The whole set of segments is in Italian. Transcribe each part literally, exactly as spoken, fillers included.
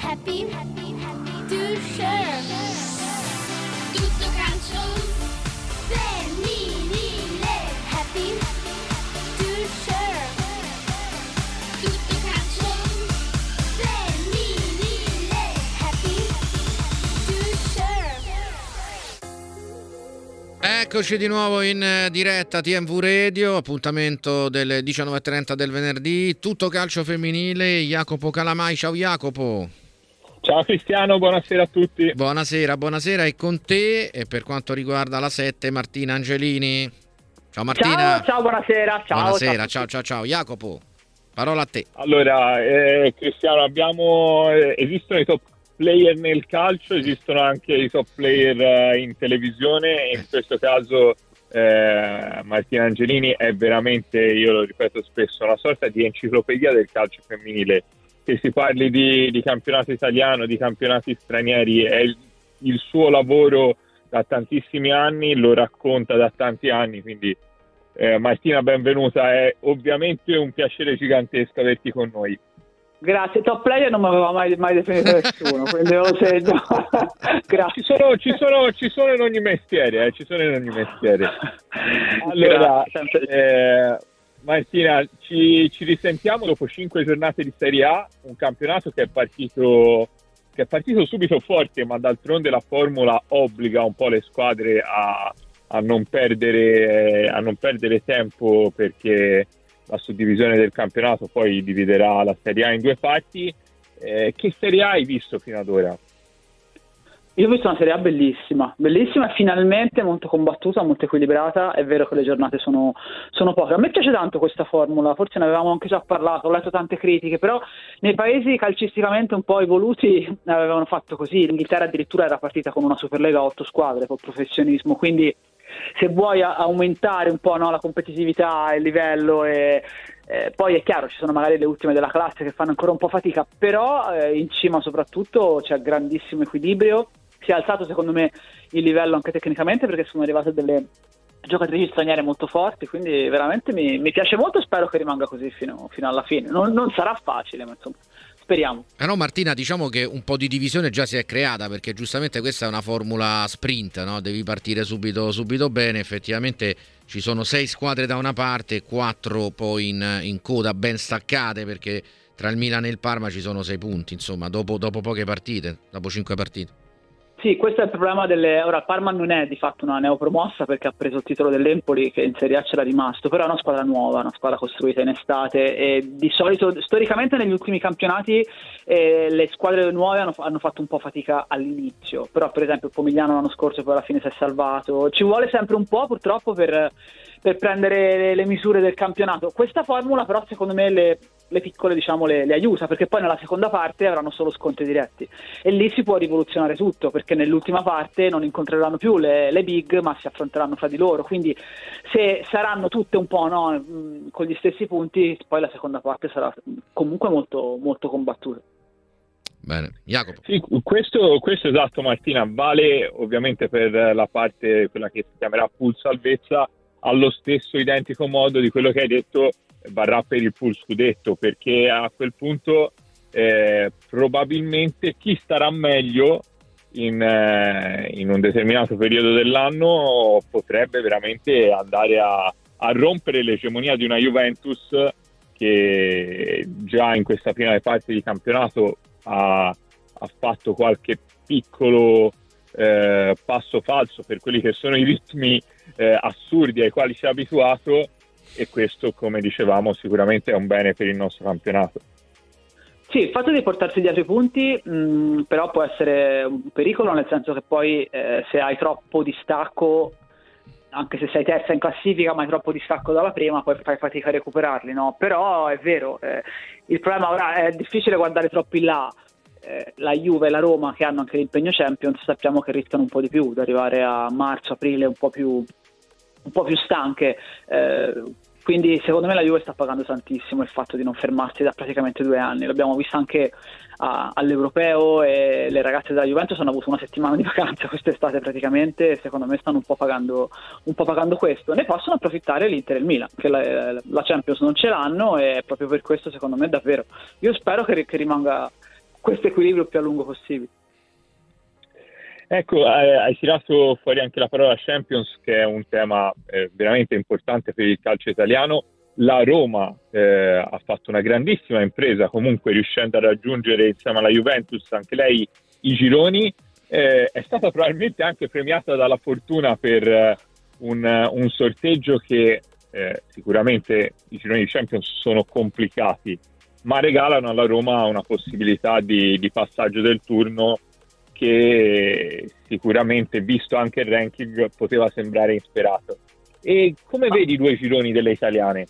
happy, happy, happy to share. Tutto calcio femminile, happy to share. Tutto calcio femminile, happy to share. Eccoci di nuovo in diretta T M V Radio, appuntamento delle diciannove e trenta del venerdì, tutto calcio femminile. Jacopo Calamai, ciao Jacopo. Ciao Cristiano, buonasera a tutti. Buonasera, buonasera, e con te, e per quanto riguarda la sette, Martina Angelini. Ciao Martina. Ciao, ciao, buonasera. Ciao, buonasera, ciao, ciao, ciao. Jacopo, parola a te. Allora, eh, Cristiano, abbiamo eh, esistono i top player nel calcio, esistono anche i top player eh, in televisione, e in questo caso eh, Martina Angelini è veramente, io lo ripeto spesso, una sorta di enciclopedia del calcio femminile. Che si parli di, di campionato italiano, di campionati stranieri, è il, il suo lavoro da tantissimi anni, lo racconta da tanti anni, quindi eh, Martina, benvenuta, è ovviamente un piacere gigantesco averti con noi. Grazie, top player non mi aveva mai, mai definito nessuno, quindi lo segno. Grazie. Ci sono, ci, sono, ci sono in ogni mestiere, eh, ci sono in ogni mestiere. Allora, eh, Martina, ci, ci risentiamo dopo cinque giornate di Serie A, un campionato che è partito che è partito subito forte, ma d'altronde la formula obbliga un po' le squadre a, a non perdere a non perdere tempo, perché la suddivisione del campionato poi dividerà la Serie A in due parti. Eh, che Serie A hai visto fino ad ora? Io ho visto una Serie A bellissima, bellissima e finalmente molto combattuta, molto equilibrata. È vero che le giornate sono, sono poche. A me piace tanto questa formula, forse ne avevamo anche già parlato, ho letto tante critiche, però nei paesi calcisticamente un po' evoluti avevano fatto così. L'Inghilterra addirittura era partita con una Superlega a otto squadre, col professionismo, quindi se vuoi aumentare un po', no, la competitività, il livello e... Eh, poi è chiaro, ci sono magari le ultime della classe che fanno ancora un po' fatica, però eh, in cima soprattutto c'è grandissimo equilibrio. Si è alzato secondo me il livello anche tecnicamente, perché sono arrivate delle giocatrici straniere molto forti, quindi veramente mi, mi piace molto, spero che rimanga così fino, fino alla fine. Non, non sarà facile, ma insomma speriamo. Eh no, Martina, diciamo che un po' di divisione già si è creata, perché giustamente questa è una formula sprint, no? Devi partire subito, subito bene. Effettivamente ci sono sei squadre da una parte e quattro poi in, in coda, ben staccate, perché tra il Milan e il Parma ci sono sei punti, insomma, dopo, dopo poche partite, dopo cinque partite. Sì, questo è il problema delle... Ora, il Parma non è di fatto una neopromossa, perché ha preso il titolo dell'Empoli, che in Serie A c'era rimasto, però è una squadra nuova, una squadra costruita in estate, e di solito, storicamente negli ultimi campionati, eh, le squadre nuove hanno, hanno fatto un po' fatica all'inizio, però per esempio il Pomigliano l'anno scorso poi alla fine si è salvato. Ci vuole sempre un po', purtroppo, per, per prendere le, le misure del campionato. Questa formula però secondo me le... le piccole, diciamo, le, le aiuta, perché poi nella seconda parte avranno solo scontri diretti e lì si può rivoluzionare tutto, perché nell'ultima parte non incontreranno più le, le big, ma si affronteranno fra di loro, quindi se saranno tutte un po', no, con gli stessi punti, poi la seconda parte sarà comunque molto, molto combattuta. Bene, Jacopo. Sì, questo, questo esatto, Martina, vale ovviamente per la parte, quella che si chiamerà pool salvezza, allo stesso identico modo di quello che hai detto varrà per il pool scudetto, perché a quel punto eh, probabilmente chi starà meglio in, eh, in un determinato periodo dell'anno potrebbe veramente andare a, a rompere l'egemonia di una Juventus che già in questa prima parte di campionato ha, ha fatto qualche piccolo eh, passo falso per quelli che sono i ritmi eh, assurdi ai quali si è abituato, e questo, come dicevamo, sicuramente è un bene per il nostro campionato. Sì, il fatto di portarsi dietro i punti mh, però può essere un pericolo, nel senso che poi eh, se hai troppo distacco, anche se sei terza in classifica ma hai troppo distacco dalla prima, poi fai fatica a recuperarli, no? Però è vero, eh, il problema ora è difficile guardare troppo in là. Eh, la Juve e la Roma, che hanno anche l'impegno Champions, sappiamo che rischiano un po' di più, ad arrivare a marzo, aprile un po' più un po' più stanche, eh, quindi secondo me la Juve sta pagando tantissimo il fatto di non fermarsi da praticamente due anni. L'abbiamo visto anche a, all'Europeo, e le ragazze della Juventus hanno avuto una settimana di vacanza quest'estate praticamente, e secondo me stanno un po' pagando un po' pagando questo. Ne possono approfittare l'Inter e il Milan, che la, la Champions non ce l'hanno, e proprio per questo secondo me davvero io spero che, che rimanga questo equilibrio più a lungo possibile. Ecco, eh, hai tirato fuori anche la parola Champions, che è un tema eh, veramente importante per il calcio italiano. La Roma eh, ha fatto una grandissima impresa, comunque riuscendo a raggiungere insieme alla Juventus anche lei i gironi. Eh, è stata probabilmente anche premiata dalla fortuna per eh, un, un sorteggio che eh, sicuramente i gironi di Champions sono complicati, ma regalano alla Roma una possibilità di, di passaggio del turno che sicuramente, visto anche il ranking, poteva sembrare insperato. E come vedi i due gironi delle italiane?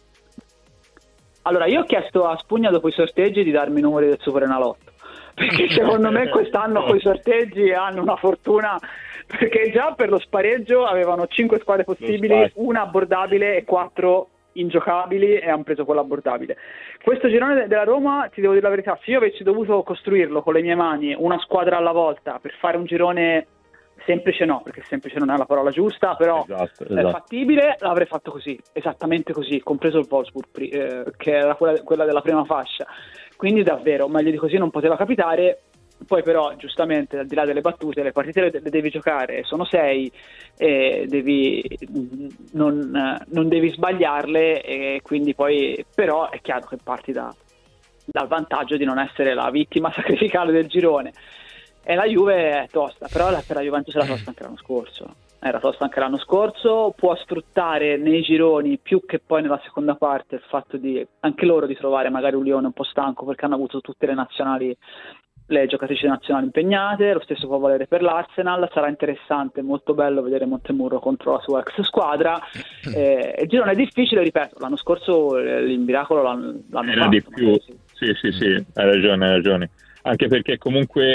Allora, io ho chiesto a Spugna dopo i sorteggi di darmi i numeri del Superenalotto, perché secondo me quest'anno con i sorteggi hanno una fortuna, perché già per lo spareggio avevano cinque squadre possibili, una abbordabile e quattro ingiocabili, e hanno preso quella abbordabile. Questo girone della Roma, ti devo dire la verità, se io avessi dovuto costruirlo con le mie mani, una squadra alla volta, per fare un girone semplice, no, perché semplice non è la parola giusta, però esatto, è esatto. fattibile, l'avrei fatto così, esattamente così, compreso il Wolfsburg, eh, che era quella, quella della prima fascia. Quindi davvero meglio di così non poteva capitare. Poi però, giustamente, al di là delle battute, le partite le, le devi giocare, sono sei, e devi, non, non devi sbagliarle, e quindi poi però è chiaro che parti da, dal vantaggio di non essere la vittima sacrificale del girone. E la Juve è tosta, però la, per la Juventus era tosta anche l'anno scorso. Era tosta anche l'anno scorso, può sfruttare nei gironi più che poi nella seconda parte il fatto di anche loro di trovare magari un Lione un po' stanco, perché hanno avuto tutte le nazionali, le giocatrici nazionali impegnate. Lo stesso può valere per l'Arsenal. Sarà interessante, molto bello vedere Montemurro contro la sua ex squadra. Eh, il girone è difficile, ripeto, l'anno scorso il miracolo l'hanno, l'hanno Era fatto. di più, sì sì sì, hai ragione, hai ragione. Anche perché comunque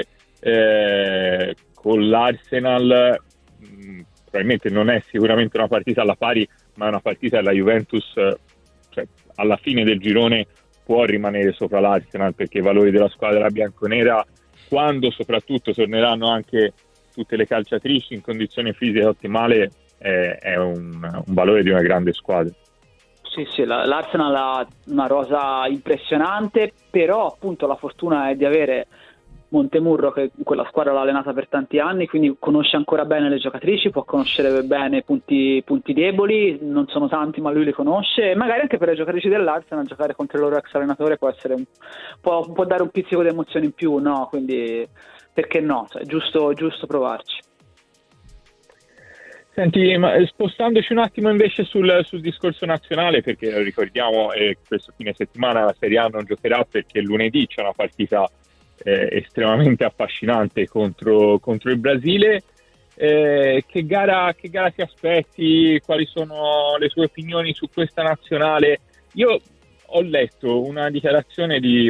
eh, con l'Arsenal mh, probabilmente non è sicuramente una partita alla pari, ma è una partita della Juventus, cioè alla fine del girone può rimanere sopra l'Arsenal, perché i valori della squadra bianconera, quando soprattutto torneranno anche tutte le calciatrici in condizione fisica ottimale, è, è un, un valore di una grande squadra. Sì, sì, la, l'Arsenal ha una rosa impressionante, però appunto la fortuna è di avere Montemurro, che quella squadra l'ha allenata per tanti anni, quindi conosce ancora bene le giocatrici, può conoscere bene i punti, punti deboli, non sono tanti ma lui li conosce, e magari anche per le giocatrici dell'Arsenal giocare contro il loro ex allenatore può essere un, può, può dare un pizzico di emozione in più, no? Quindi perché no? Cioè, giusto, giusto provarci. Senti, ma spostandoci un attimo invece sul, sul discorso nazionale, perché ricordiamo eh, questo fine settimana la Serie A non giocherà perché lunedì c'è una partita Eh, estremamente affascinante contro, contro il Brasile. Eh, che gara, che gara ti aspetti? Quali sono le tue opinioni su questa nazionale? Io ho letto una dichiarazione di,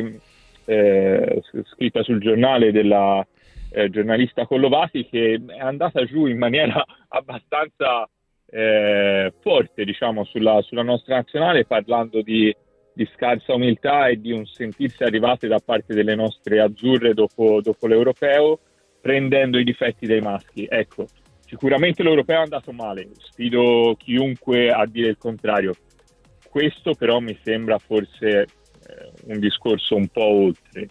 eh, scritta sul giornale della eh, giornalista Collovati, che è andata giù in maniera abbastanza eh, forte, diciamo, sulla, sulla nostra nazionale, parlando di di scarsa umiltà e di un sentirsi arrivate da parte delle nostre azzurre dopo, dopo l'europeo, prendendo i difetti dei maschi. Ecco, sicuramente l'europeo è andato male, sfido chiunque a dire il contrario. Questo però mi sembra forse eh, un discorso un po' oltre.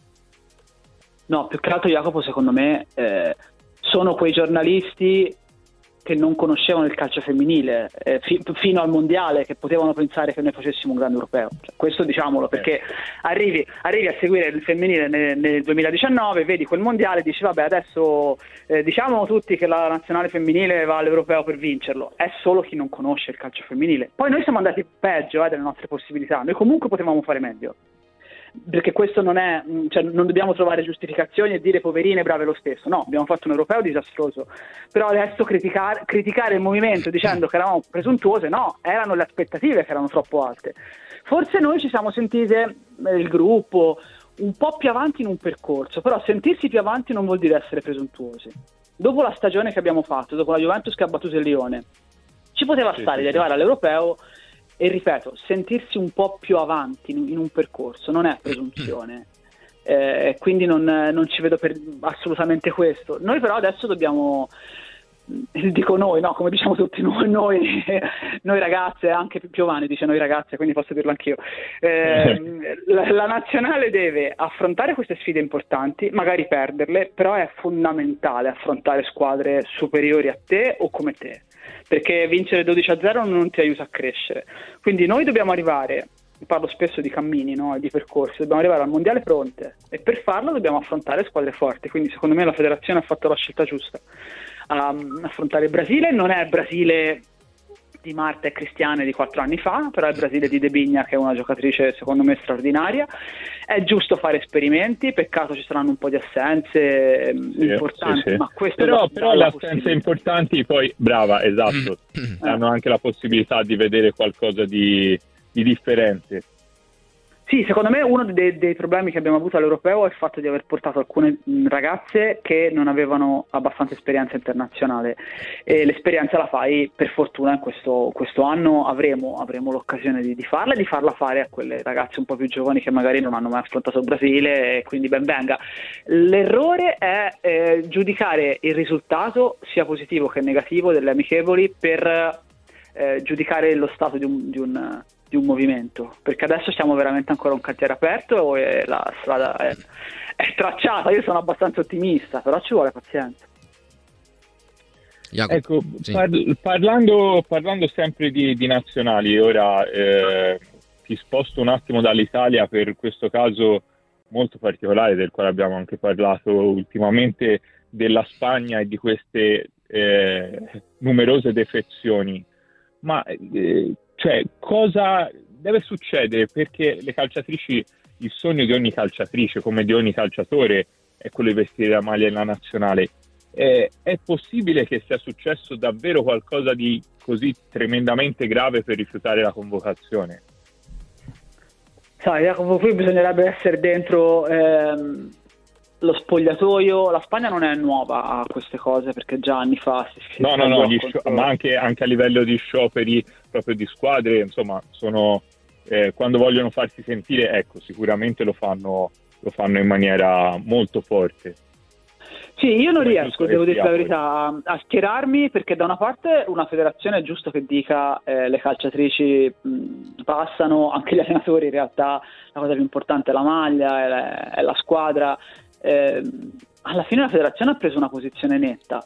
No, più che altro, Jacopo, secondo me eh, sono quei giornalisti che non conoscevano il calcio femminile eh, fi- fino al mondiale, che potevano pensare che noi facessimo un grande europeo. Cioè, questo diciamolo, perché arrivi, arrivi a seguire il femminile nel, nel duemiladiciannove, vedi quel mondiale e dici vabbè, adesso eh, diciamo tutti che la nazionale femminile va all'europeo per vincerlo. È solo chi non conosce il calcio femminile. Poi noi siamo andati peggio eh, delle nostre possibilità, noi comunque potevamo fare meglio, perché questo non è, cioè non dobbiamo trovare giustificazioni e dire poverine brave lo stesso. No, abbiamo fatto un europeo disastroso, però adesso criticare, criticare il movimento dicendo che eravamo presuntuose, no, erano le aspettative che erano troppo alte. Forse noi ci siamo sentite, il gruppo, un po' più avanti in un percorso, però sentirsi più avanti non vuol dire essere presuntuosi. Dopo la stagione che abbiamo fatto, dopo la Juventus che ha battuto il Lione, ci poteva sì, stare sì, di arrivare all'europeo. E ripeto, sentirsi un po' più avanti in, in un percorso non è presunzione, eh, quindi non, non ci vedo per assolutamente questo. Noi però adesso dobbiamo, dico noi, no, come diciamo tutti noi, noi, noi ragazze, anche più giovani dice noi ragazze, quindi posso dirlo anch'io. Eh, la, la nazionale deve affrontare queste sfide importanti, magari perderle, però è fondamentale affrontare squadre superiori a te o come te, perché vincere dodici a zero non ti aiuta a crescere. Quindi noi dobbiamo arrivare, parlo spesso di cammini, no, e di percorsi, dobbiamo arrivare al mondiale pronte, e per farlo dobbiamo affrontare squadre forti. Quindi secondo me la federazione ha fatto la scelta giusta. Um, affrontare il Brasile non è il Brasile di Marta e Cristiane di quattro anni fa, però è il Brasile di De Bigna, che è una giocatrice secondo me straordinaria. È giusto fare esperimenti, peccato ci saranno un po' di assenze sì, importanti, sì, sì. ma questo però, però le assenze possibilità. importanti poi, brava, esatto, hanno anche la possibilità di vedere qualcosa di, di differente. Sì, secondo me uno dei, dei problemi che abbiamo avuto all'Europeo è il fatto di aver portato alcune mh, ragazze che non avevano abbastanza esperienza internazionale, e l'esperienza la fai, per fortuna in questo, questo anno avremo, avremo l'occasione di, di farla e di farla fare a quelle ragazze un po' più giovani che magari non hanno mai affrontato il Brasile, e quindi ben venga. L'errore è eh, giudicare il risultato, sia positivo che negativo, delle amichevoli per eh, giudicare lo stato di un, di un di un movimento, perché adesso siamo veramente ancora un cantiere aperto e la strada è, è tracciata. Io sono abbastanza ottimista, però ci vuole pazienza. Jacopo, Ecco, sì. par- parlando, parlando sempre di, di nazionali, ora eh, ti sposto un attimo dall'Italia per questo caso molto particolare del quale abbiamo anche parlato ultimamente, della Spagna e di queste eh, numerose defezioni. Ma eh, cioè, cosa deve succedere? Perché le calciatrici, il sogno di ogni calciatrice, come di ogni calciatore, è quello di vestire la maglia della nazionale. Eh, è possibile che sia successo davvero qualcosa di così tremendamente grave per rifiutare la convocazione? Sai, Jacopo, qui bisognerebbe essere dentro ehm, lo spogliatoio. La Spagna non è nuova a queste cose, perché già anni fa si, si No, no, no, gli contro... scio- ma anche, anche a livello di scioperi proprio di squadre, insomma, sono eh, quando vogliono farsi sentire, ecco, sicuramente lo fanno, lo fanno in maniera molto forte. Sì, io non Come riesco, giusto che devo dire sia, la poi. verità, a, a schierarmi, perché da una parte una federazione è giusto che dica eh, le calciatrici mh, passano, anche gli allenatori in realtà la cosa più importante è la maglia, è la, è la squadra. Eh, alla fine la federazione ha preso una posizione netta.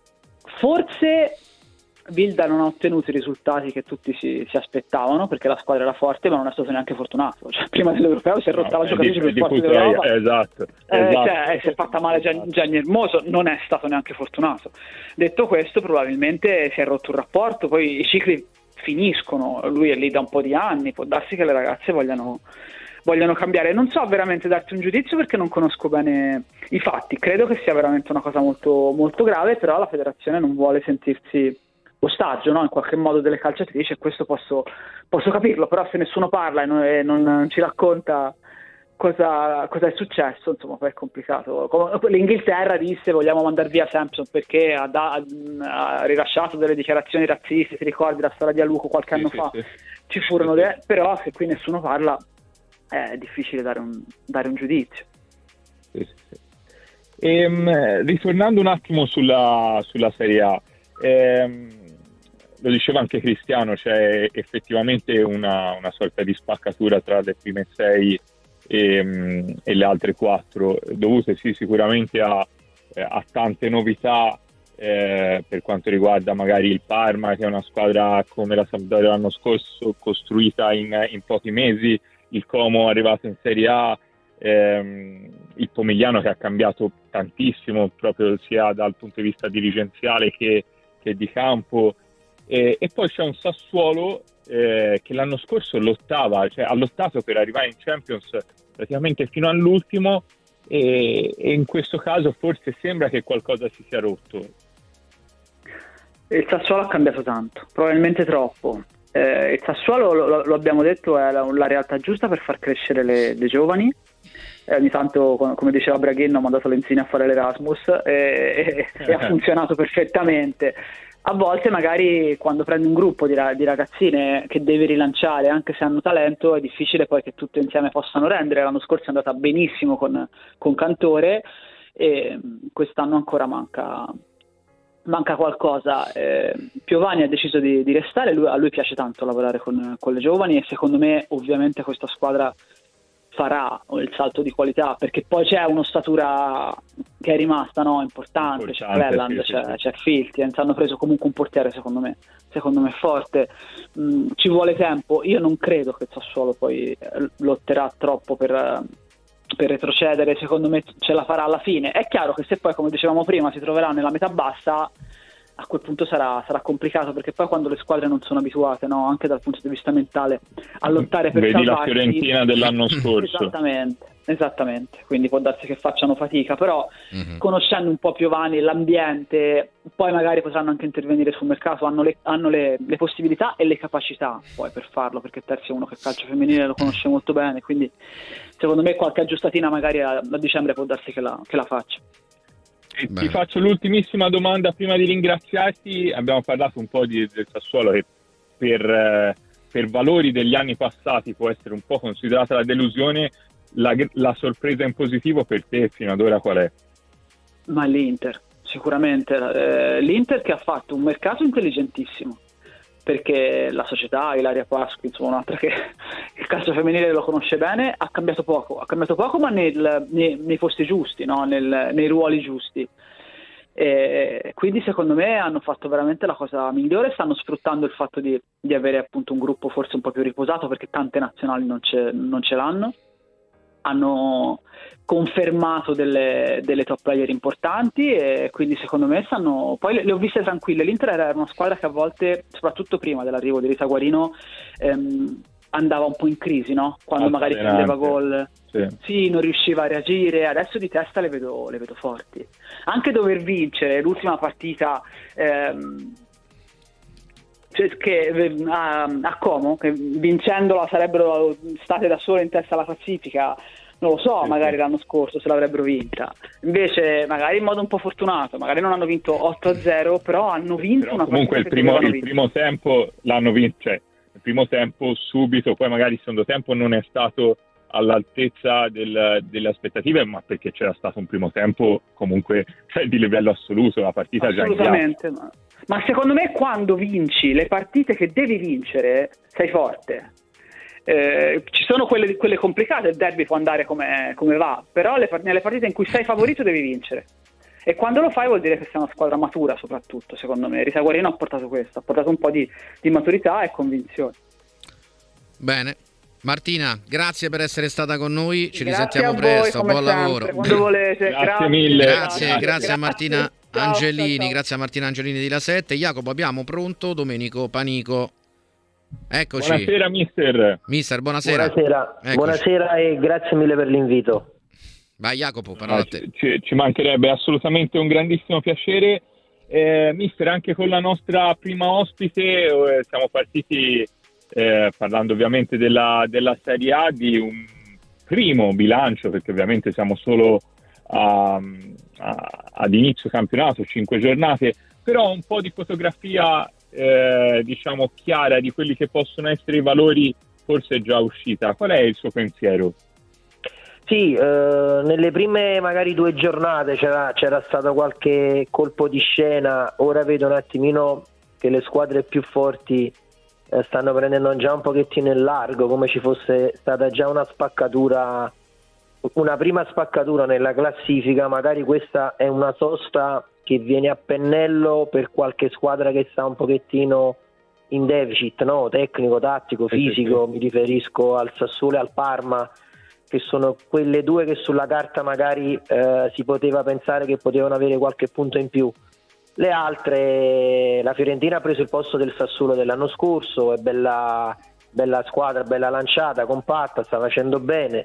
Forse Bilda non ha ottenuto i risultati che tutti si, si aspettavano, perché la squadra era forte, ma non è stato neanche fortunato. Cioè, prima dell'Europeo si è rotta No, la giocatrice di- più di forte cui sei- d'Europa. esatto, Eh, esatto. cioè, si è fatta male Gian- Gianni Hermoso, non è stato neanche fortunato. Detto questo, probabilmente si è rotto un rapporto, poi i cicli finiscono, lui è lì da un po' di anni, può darsi che le ragazze vogliano, vogliano cambiare. Non so veramente darti un giudizio, perché non conosco bene i fatti, credo che sia veramente una cosa molto, molto grave, però la federazione non vuole sentirsi ostaggio, no? In qualche modo delle calciatrici, e questo posso, posso capirlo, però se nessuno parla e non, e non ci racconta cosa, cosa è successo, insomma, poi è complicato. Come, l'Inghilterra disse vogliamo mandar via Sampson perché ha, da, ha rilasciato delle dichiarazioni razziste, ti ricordi la storia di Aluco qualche Sì, anno sì, fa? sì. Ci furono Sì, sì. delle, però se qui nessuno parla è difficile dare un, dare un giudizio. Sì, sì, sì. Ehm, ritornando un attimo sulla, sulla Serie A, ehm, lo diceva anche Cristiano, c'è effettivamente una, una sorta di spaccatura tra le prime sei e, e le altre quattro, dovute sì sicuramente a, a tante novità eh, per quanto riguarda magari il Parma, che è una squadra come la Sampdoria l'anno scorso, costruita in, in pochi mesi, il Como arrivato in Serie A, ehm, il Pomigliano che ha cambiato tantissimo proprio sia dal punto di vista dirigenziale che, che di campo. E, e poi c'è un Sassuolo eh, che l'anno scorso lottava, cioè ha lottato per arrivare in Champions praticamente fino all'ultimo, e, e in questo caso forse sembra che qualcosa si sia rotto. Il Sassuolo ha cambiato tanto, probabilmente troppo. Eh, il Sassuolo, lo, lo abbiamo detto, è la, la realtà giusta per far crescere le, le giovani. Eh, ogni tanto, come diceva Braghin, ho mandato Lenzini a fare l'Erasmus e, e, e ha funzionato perfettamente. A volte magari quando prendi un gruppo di, di ragazzine che devi rilanciare, anche se hanno talento, è difficile poi che tutte insieme possano rendere. L'anno scorso è andata benissimo con, con Cantore, e quest'anno ancora manca, manca qualcosa. Eh, Piovani ha deciso di, di restare, lui, a lui piace tanto lavorare con, con le giovani e secondo me ovviamente questa squadra farà il salto di qualità, perché poi c'è un'ossatura che è rimasta, no, importante, Importante, c'è Cleland, sì, c'è, sì, sì. c'è Filthy, hanno preso comunque un portiere secondo me secondo me forte. Mm, ci vuole tempo, io non credo che il Sassuolo poi eh, lotterà troppo per, eh, per retrocedere, secondo me ce la farà alla fine. È chiaro che se poi, come dicevamo prima, si troverà nella metà bassa, a quel punto sarà, sarà complicato, perché poi quando le squadre non sono abituate, no, anche dal punto di vista mentale, a lottare per Vedi la salvarsi. Fiorentina dell'anno scorso. Esattamente, esattamente, quindi può darsi che facciano fatica, però Mhm. conoscendo un po' Piovani, l'ambiente, poi magari potranno anche intervenire sul mercato, hanno le, hanno le, le possibilità e le capacità poi per farlo, perché Terzi è uno che il calcio femminile lo conosce molto bene, quindi secondo me qualche aggiustatina magari a, a dicembre può darsi che la, che la faccia. E Bene. ti faccio l'ultimissima domanda prima di ringraziarti. Abbiamo parlato un po' di, del Sassuolo che per, eh, per valori degli anni passati può essere un po' considerata la delusione. La, la sorpresa in positivo per te fino ad ora qual è? Ma l'Inter, sicuramente eh, l'Inter che ha fatto un mercato intelligentissimo, perché la società, Ilaria Pasqui, insomma un'altra che il calcio femminile lo conosce bene, ha cambiato poco, ha cambiato poco ma nel, nei, nei posti giusti, no? Nel, nei ruoli giusti. E quindi secondo me hanno fatto veramente la cosa migliore, stanno sfruttando il fatto di, di avere appunto un gruppo forse un po' più riposato, perché tante nazionali non ce, non ce l'hanno. Hanno confermato delle, delle top player importanti e quindi secondo me stanno, poi le, le ho viste tranquille. L'Inter era una squadra che a volte, soprattutto prima dell'arrivo di Rita Guarino, ehm, andava un po' in crisi, no? Quando magari prendeva gol, Sì. sì, non riusciva a reagire. Adesso di testa le vedo, le vedo forti, anche dover vincere l'ultima partita ehm, cioè che a, a Como, che vincendola sarebbero state da sole in testa alla classifica, non lo so, Sì, magari sì. l'anno scorso se l'avrebbero vinta, invece magari in modo un po' fortunato, magari non hanno vinto otto a zero, però hanno vinto Però una comunque il partita che primo, dovevano il vincere. primo tempo l'hanno vinto, cioè il primo tempo subito, poi magari il secondo tempo non è stato all'altezza del- delle aspettative, ma perché c'era stato un primo tempo comunque cioè, di livello assoluto, la partita già in ghiaccio. Assolutamente, ma, ma secondo me quando vinci le partite che devi vincere sei forte. Eh, ci sono quelle, quelle complicate, il derby può andare come, come va, però le, par- nelle partite in cui sei favorito devi vincere, e quando lo fai vuol dire che sei una squadra matura, soprattutto secondo me. Rita Guarino ha portato questo, ha portato un po' di, di maturità e convinzione. Bene. Martina, grazie per essere stata con noi, ci Grazie risentiamo a voi, presto, come buon sempre, lavoro. quando volete. Grazie mille. Grazie, Grazie. grazie a Martina Ciao, Angelini, ciao, ciao. grazie a Martina Angelini di La sette. Jacopo, abbiamo pronto Domenico Panico. Eccoci. Buonasera mister. Mister, buonasera. Buonasera, Eccoci. buonasera e grazie mille per l'invito. Vai Jacopo, parola No, a te. ci, ci mancherebbe, assolutamente un grandissimo piacere. Eh, mister, anche con la nostra prima ospite eh, siamo partiti eh, parlando ovviamente della, della Serie A, di un primo bilancio, perché ovviamente siamo solo a, a- ad inizio campionato, cinque giornate, però un po' di fotografia eh, diciamo chiara di quelli che possono essere i valori forse è già uscita. Qual è il suo pensiero? Sì, eh, nelle prime magari due giornate c'era, c'era stato qualche colpo di scena, ora vedo un attimino che le squadre più forti eh, stanno prendendo già un pochettino in largo, come ci fosse stata già una spaccatura, una prima spaccatura nella classifica. Magari questa è una sosta che viene a pennello per qualche squadra che sta un pochettino in deficit, no? Tecnico, tattico, Sì, sì, fisico. sì. Mi riferisco al Sassuolo e al Parma, che sono quelle due che sulla carta magari eh, si poteva pensare che potevano avere qualche punto in più. Le altre, la Fiorentina ha preso il posto del Sassuolo dell'anno scorso, è bella, bella squadra, bella lanciata, compatta, sta facendo bene,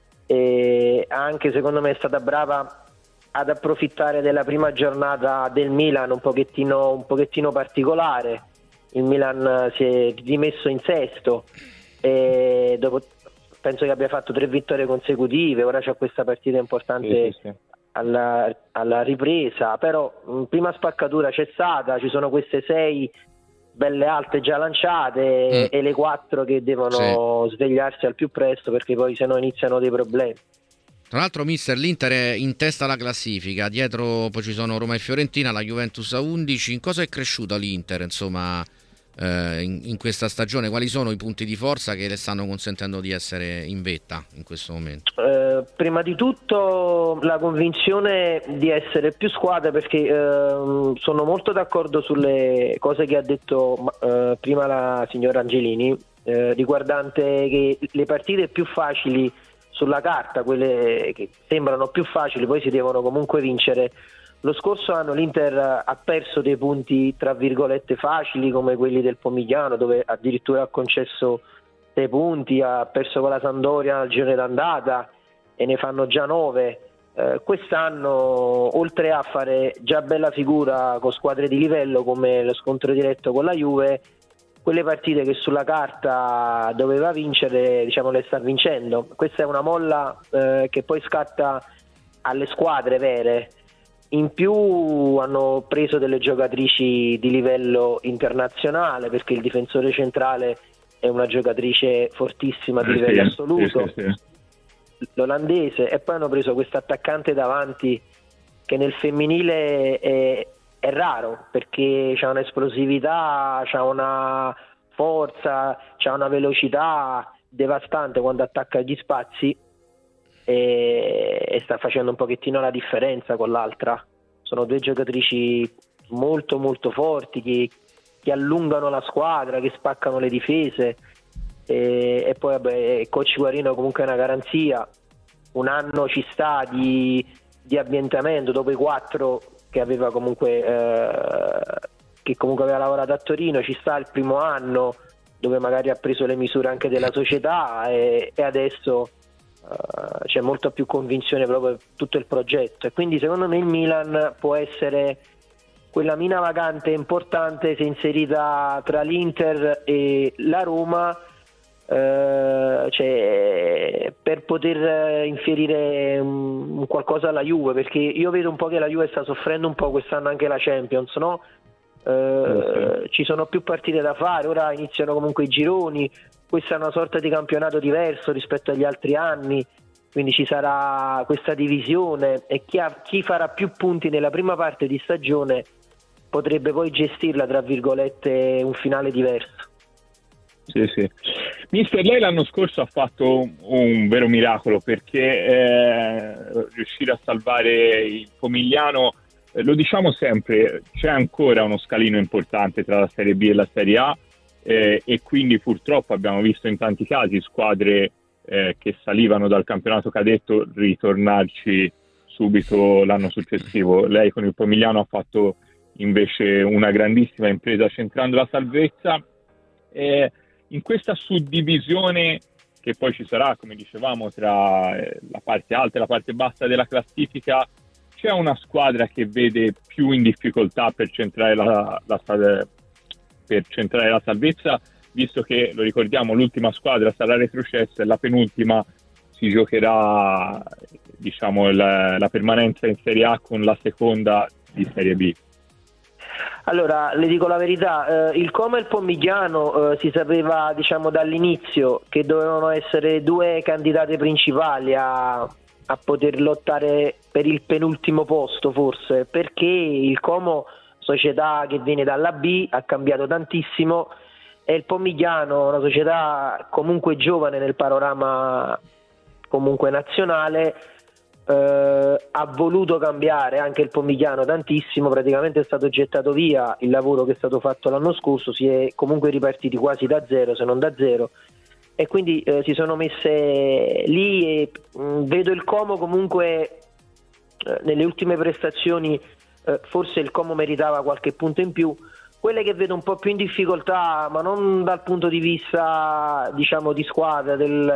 e anche secondo me è stata brava ad approfittare della prima giornata del Milan un pochettino, un pochettino particolare. Il Milan si è rimesso in sesto e dopo penso che abbia fatto tre vittorie consecutive, ora c'è questa partita importante Sì, sì, sì. alla, alla ripresa, però mh, prima spaccatura c'è stata, ci sono queste sei belle alte già lanciate Mm. e le quattro che devono svegliarsi al più presto, perché poi se no iniziano dei problemi. Tra l'altro, mister, l'Inter è in testa alla classifica, dietro poi ci sono Roma e Fiorentina, la Juventus a undici. In cosa è cresciuta l'Inter, insomma, eh, in, in questa stagione? Quali sono i punti di forza che le stanno consentendo di essere in vetta in questo momento? Eh, prima di tutto la convinzione di essere più squadra, perché eh, sono molto d'accordo sulle cose che ha detto eh, prima la signora Angelini, eh, riguardante che le partite più facili sulla carta, quelle che sembrano più facili, poi si devono comunque vincere. Lo scorso anno l'Inter ha perso dei punti tra virgolette facili, come quelli del Pomigliano, dove addirittura ha concesso sei punti, ha perso con la Sampdoria al girone d'andata e ne fanno già nove. Eh, quest'anno, oltre a fare già bella figura con squadre di livello come lo scontro diretto con la Juve, quelle partite che sulla carta doveva vincere, diciamo, le sta vincendo. Questa è una molla eh, che poi scatta alle squadre vere. In più hanno preso delle giocatrici di livello internazionale, perché il difensore centrale è una giocatrice fortissima di livello sì, assoluto, sì, sì, sì. l'olandese, e poi hanno preso questo attaccante davanti che nel femminile è, è raro, perché c'ha un'esplosività, c'ha una forza, c'ha una velocità devastante quando attacca gli spazi, e, e sta facendo un pochettino la differenza con l'altra. Sono due giocatrici molto molto forti che, che allungano la squadra, che spaccano le difese, e, e poi vabbè, coach Guarino comunque è una garanzia. Un anno ci sta di, di ambientamento dopo i quattro che aveva comunque eh, che comunque aveva lavorato a Torino. Ci sta il primo anno dove magari ha preso le misure anche della società, e, e adesso uh, c'è molta più convinzione proprio per tutto il progetto, e quindi secondo me il Milan può essere quella mina vagante importante se inserita tra l'Inter e la Roma, Uh, cioè, per poter infierire un, un qualcosa alla Juve, perché io vedo un po' che la Juve sta soffrendo un po' quest'anno anche la Champions, no? Uh, okay. Ci sono più partite da fare, ora iniziano comunque i gironi, questa è una sorta di campionato diverso rispetto agli altri anni, quindi ci sarà questa divisione, e chi, ha, chi farà più punti nella prima parte di stagione potrebbe poi gestirla, tra virgolette, un finale diverso. Sì, sì. Mister, lei l'anno scorso ha fatto un, un vero miracolo, perché eh, riuscire a salvare il Pomigliano, eh, lo diciamo sempre, c'è ancora uno scalino importante tra la Serie B e la Serie A, eh, e quindi purtroppo abbiamo visto in tanti casi squadre eh, che salivano dal campionato cadetto ritornarci subito l'anno successivo. Lei con il Pomigliano ha fatto invece una grandissima impresa centrando la salvezza. Eh, in questa suddivisione che poi ci sarà, come dicevamo, tra eh, la parte alta e la parte bassa della classifica, c'è una squadra che vede più in difficoltà per centrare la, la, per centrare la salvezza, visto che, lo ricordiamo, l'ultima squadra sarà retrocessa e la penultima si giocherà, diciamo, la, la permanenza in Serie A con la seconda di Serie B. Allora, le dico la verità, eh, il Como e il Pomigliano eh, si sapeva, diciamo, dall'inizio che dovevano essere due candidate principali a, a poter lottare per il penultimo posto, forse, perché il Como, società che viene dalla B, ha cambiato tantissimo, e il Pomigliano, una società comunque giovane nel panorama comunque nazionale, Uh, ha voluto cambiare anche il Pomigliano tantissimo. Praticamente è stato gettato via il lavoro che è stato fatto l'anno scorso, si è comunque ripartiti quasi da zero, se non da zero, e quindi uh, si sono messe lì, e mh, vedo il Como comunque uh, nelle ultime prestazioni, uh, forse il Como meritava qualche punto in più. Quelle che vedo un po' più in difficoltà, ma non dal punto di vista, diciamo, di squadra,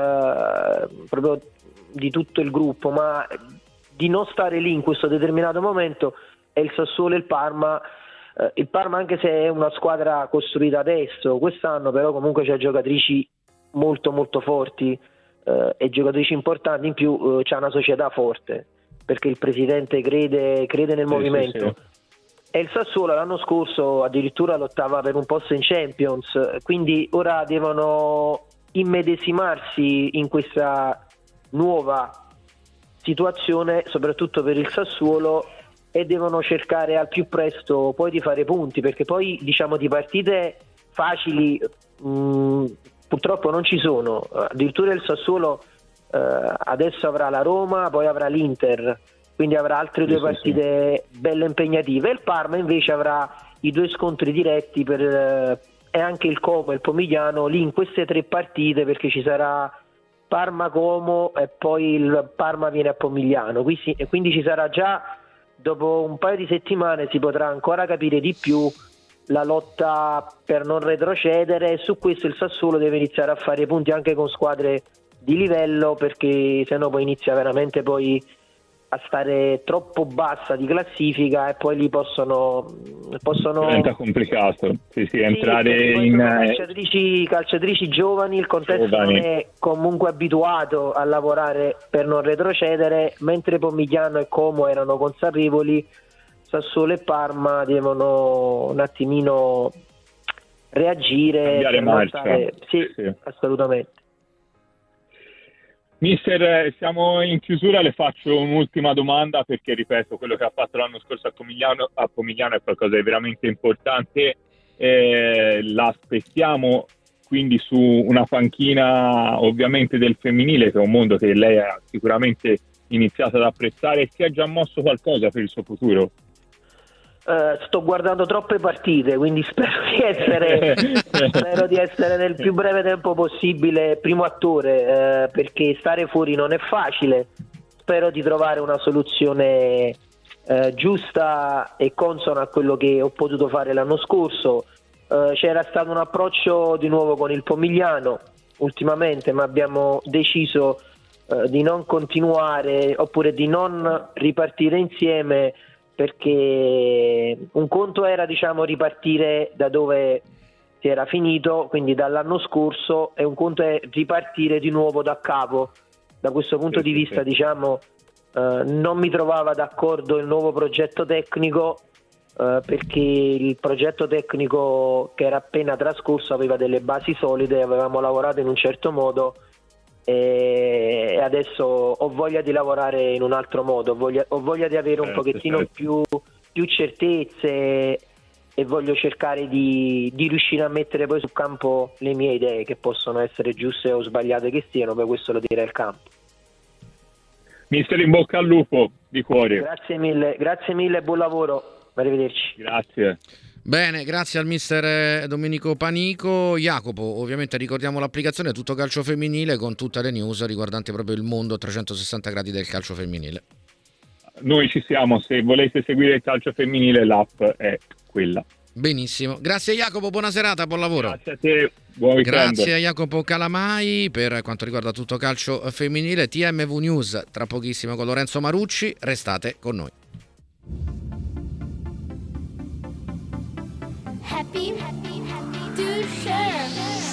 del uh, proprio di tutto il gruppo, ma di non stare lì in questo determinato momento, è il Sassuolo e il Parma. Eh, il Parma, anche se è una squadra costruita adesso, quest'anno però comunque c'ha giocatrici molto molto forti eh, e giocatrici importanti, in più eh, c'ha una società forte, perché il presidente crede, crede nel sì, movimento. Sì, sì. E il Sassuolo l'anno scorso addirittura lottava per un posto in Champions, quindi ora devono immedesimarsi in questa nuova situazione, soprattutto per il Sassuolo, e devono cercare al più presto poi di fare punti, perché poi diciamo di partite facili mh, purtroppo non ci sono. Addirittura il Sassuolo eh, adesso avrà la Roma, poi avrà l'Inter, quindi avrà altre due sì, partite sì. belle impegnative. Il Parma invece avrà i due scontri diretti per, eh, e anche il Como e il Pomigliano lì in queste tre partite, perché ci sarà Parma-Como e poi il Parma viene a Pomigliano, quindi, e quindi ci sarà già, dopo un paio di settimane si potrà ancora capire di più la lotta per non retrocedere, e su questo il Sassuolo deve iniziare a fare punti anche con squadre di livello, perché sennò poi inizia veramente poi a stare troppo bassa di classifica e poi lì possono possono diventa complicato sì, sì, entrare sì, in calciatrici, calciatrici giovani, il contesto giovani. Non è comunque abituato a lavorare per non retrocedere, mentre Pomigliano e Como erano consapevoli. Sassuolo e Parma devono un attimino reagire, cambiare marcia. Stare... Sì, sì, assolutamente. Mister, siamo in chiusura, le faccio un'ultima domanda, perché ripeto, quello che ha fatto l'anno scorso a Pomigliano, a Pomigliano è qualcosa di veramente importante. Eh, la aspettiamo quindi su una panchina ovviamente del femminile, che è un mondo che lei ha sicuramente iniziato ad apprezzare. Si è già mosso qualcosa per il suo futuro? Uh, sto guardando troppe partite, quindi spero di essere spero di essere nel più breve tempo possibile primo attore, uh, perché stare fuori non è facile. Spero di trovare una soluzione uh, giusta e consona a quello che ho potuto fare l'anno scorso. Uh, c'era stato un approccio di nuovo con il Pomigliano ultimamente, ma abbiamo deciso uh, di non continuare, oppure di non ripartire insieme, perché un conto era diciamo ripartire da dove si era finito, quindi dall'anno scorso, e un conto è ripartire di nuovo da capo. Da questo punto sì, di vista sì. diciamo eh, non mi trovava d'accordo il nuovo progetto tecnico, eh, perché il progetto tecnico che era appena trascorso aveva delle basi solide, avevamo lavorato in un certo modo e adesso ho voglia di lavorare in un altro modo, ho voglia, ho voglia di avere un certo, pochettino certo. più, più certezze, e voglio cercare di, di riuscire a mettere poi sul campo le mie idee, che possono essere giuste o sbagliate che siano, poi questo lo dirà il campo. Mister, in bocca al lupo di cuore. Grazie mille, grazie mille e buon lavoro, arrivederci. Grazie. Bene, grazie al mister Domenico Panico. Jacopo, ovviamente ricordiamo l'applicazione Tutto Calcio Femminile, con tutte le news riguardanti proprio il mondo a trecentosessanta gradi del calcio femminile. Noi ci siamo, se volete seguire il calcio femminile l'app è quella. Benissimo, grazie Jacopo, buona serata, buon lavoro. Grazie a te, buon weekend. Grazie a Jacopo Calamai per quanto riguarda Tutto Calcio Femminile. T M V News tra pochissimo con Lorenzo Marucci, restate con noi. Happy, happy, happy to share.